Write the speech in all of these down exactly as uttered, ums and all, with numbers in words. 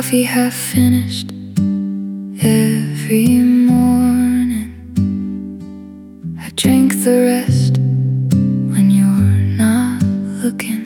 coffee half finished every morning. I drink the rest when you're not looking.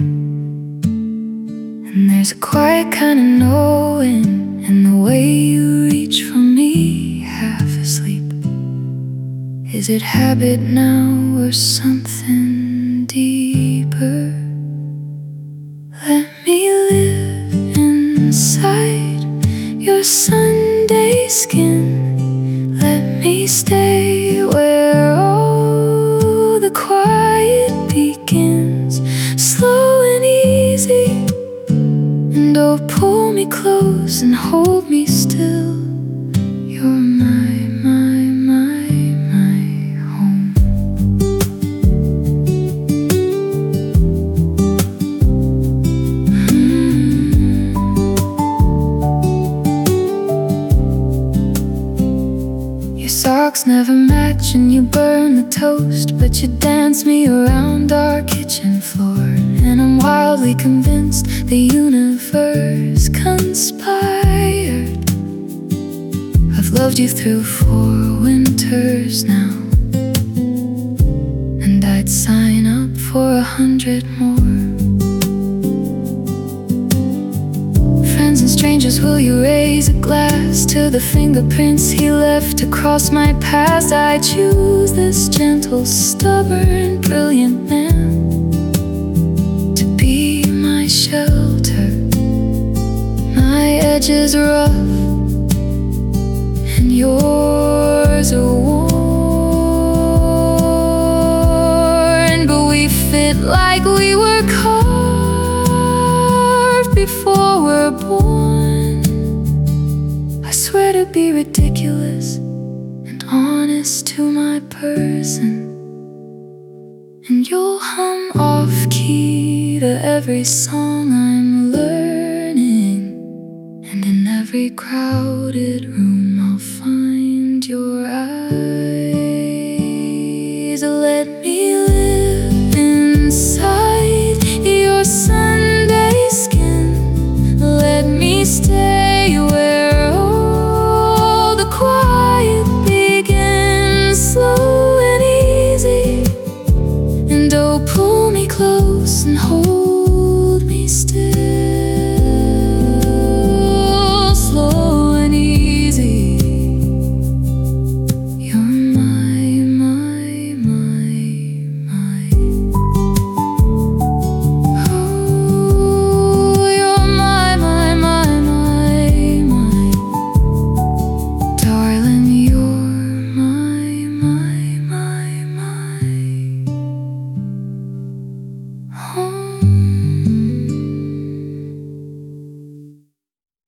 And there's a quiet kind of knowing in the way you reach for me half asleep. Is it habit now or something deeper? Let me live inside your Sunday skin. Let me stay where all the quiet begins, slow and easy. And oh, pull me close and hold me still. You're my, my, my, my home. mm. Your socks never match and you burn the toast, but you dance me around our kitchen floor. And I'm wildly convinced the universe conspired. I've loved you through four winters now, and I'd sign up for a hundred more. Friends and strangers, will you raise a glass to the fingerprints he left across my past? I choose this gentle, stubborn, brilliant man shelter. My edges rough and yours are worn, but we fit like we were carved before we're born. I swear to be ridiculous and honest to my person, and you'll hum off key to every song I'm learning. And in every crowded room I'll find your eyes.